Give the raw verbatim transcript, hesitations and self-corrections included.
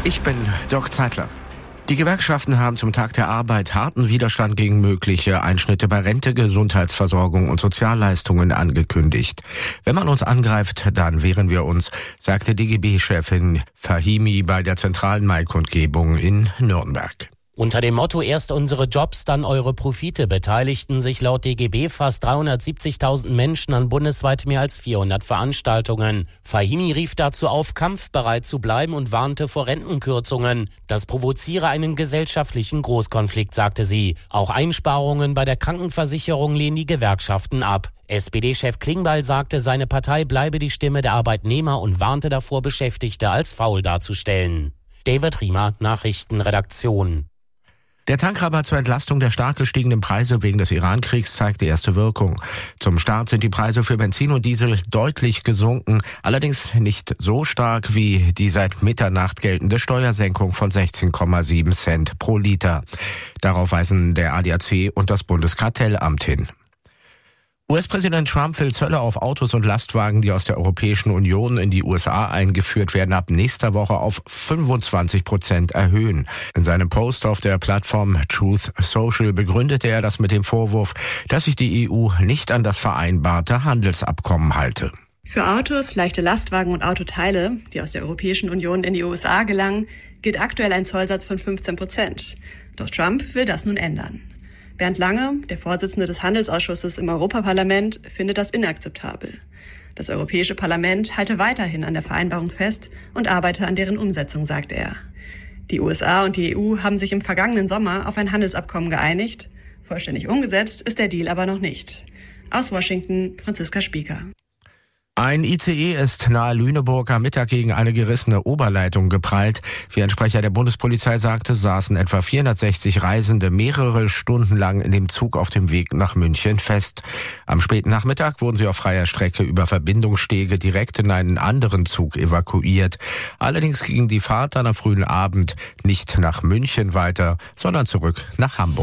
Ich bin Dirk Zeitler. Die Gewerkschaften haben zum Tag der Arbeit harten Widerstand gegen mögliche Einschnitte bei Rente, Gesundheitsversorgung und Sozialleistungen angekündigt. Wenn man uns angreift, dann wehren wir uns, sagte D G B-Chefin Fahimi bei der zentralen Maikundgebung in Nürnberg. Unter dem Motto „Erst unsere Jobs, dann eure Profite" beteiligten sich laut D G B fast dreihundertsiebzigtausend Menschen an bundesweit mehr als vierhundert Veranstaltungen. Fahimi rief dazu auf, kampfbereit zu bleiben und warnte vor Rentenkürzungen. Das provoziere einen gesellschaftlichen Großkonflikt, sagte sie. Auch Einsparungen bei der Krankenversicherung lehnen die Gewerkschaften ab. S P D-Chef Klingbeil sagte, seine Partei bleibe die Stimme der Arbeitnehmer und warnte davor, Beschäftigte als faul darzustellen. David Riemer, Nachrichtenredaktion. Der Tankrabatt zur Entlastung der stark gestiegenen Preise wegen des Iran-Kriegs zeigt die erste Wirkung. Zum Start sind die Preise für Benzin und Diesel deutlich gesunken, allerdings nicht so stark wie die seit Mitternacht geltende Steuersenkung von sechzehn Komma sieben Cent pro Liter. Darauf weisen der A D A C und das Bundeskartellamt hin. U S-Präsident Trump will Zölle auf Autos und Lastwagen, die aus der Europäischen Union in die U S A eingeführt werden, ab nächster Woche auf fünfundzwanzig Prozent erhöhen. In seinem Post auf der Plattform Truth Social begründete er das mit dem Vorwurf, dass sich die E U nicht an das vereinbarte Handelsabkommen halte. Für Autos, leichte Lastwagen und Autoteile, die aus der Europäischen Union in die U S A gelangen, gilt aktuell ein Zollsatz von fünfzehn Prozent. Doch Trump will das nun ändern. Bernd Lange, der Vorsitzende des Handelsausschusses im Europaparlament, findet das inakzeptabel. Das Europäische Parlament halte weiterhin an der Vereinbarung fest und arbeite an deren Umsetzung, sagt er. Die U S A und die E U haben sich im vergangenen Sommer auf ein Handelsabkommen geeinigt. Vollständig umgesetzt ist der Deal aber noch nicht. Aus Washington, Franziska Spieker. Ein I C E ist nahe Lüneburg am Mittag gegen eine gerissene Oberleitung geprallt. Wie ein Sprecher der Bundespolizei sagte, saßen etwa vierhundertsechzig Reisende mehrere Stunden lang in dem Zug auf dem Weg nach München fest. Am späten Nachmittag wurden sie auf freier Strecke über Verbindungsstege direkt in einen anderen Zug evakuiert. Allerdings ging die Fahrt dann am frühen Abend nicht nach München weiter, sondern zurück nach Hamburg.